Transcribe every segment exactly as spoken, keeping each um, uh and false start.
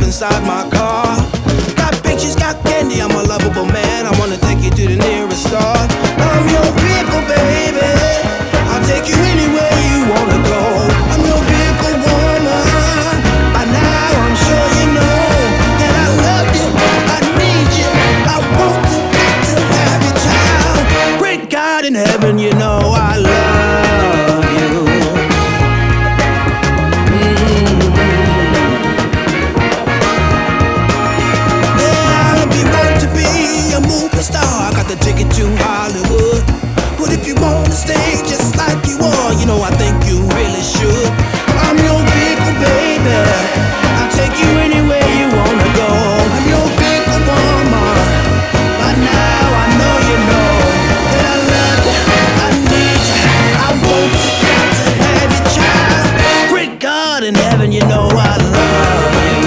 inside my car. Got pictures, got candy, I'm a lovable man. I wanna take you to the nearest star. I'm your vehicle, baby. I'll take you anywhere you wanna go. I'm your vehicle woman. By now I'm sure you know that I love you, I need you, I want to, got to have your child. Great God in heaven, you know I love you. Mm-hmm. Yeah, if you want to be a movie star, I got the ticket to Hollywood. But if you wanna stay just like you are, you know I think you really should. I'm your vehicle, baby. I'll take you anywhere you wanna go. I'm your vehicle woman. By now I know you know that I love you, I need you, I want you, got to have your child. Great God in heaven, you know I love you.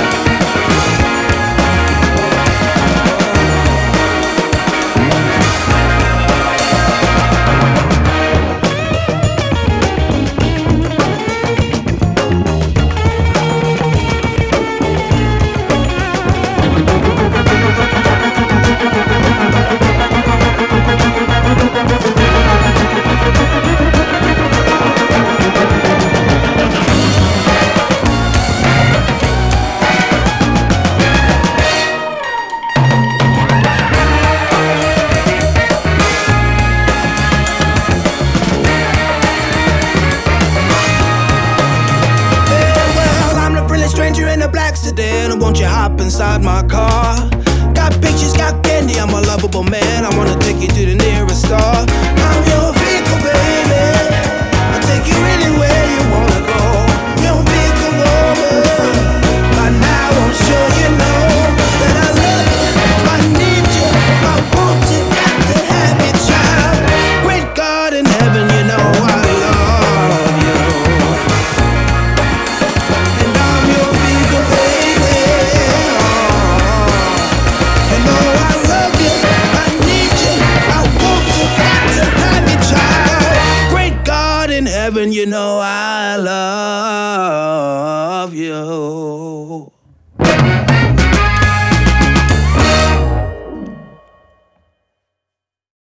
Stranger in a black sedan, won't you hop inside my car? Got pictures, got candy, I'm a lovable man. I wanna take you to the nearest star. I'm your vehicle, baby. I'll take you anywhere you wanna go. Your vehicle woman. By now I'm sure you know that I love you, I need you, I want you, got to have your child. Great God in heaven, you know I love you. And I'm your vehicle, baby. Oh, you know I love you, I need you, I want you, got to have your child. Great God in heaven, you know I love you.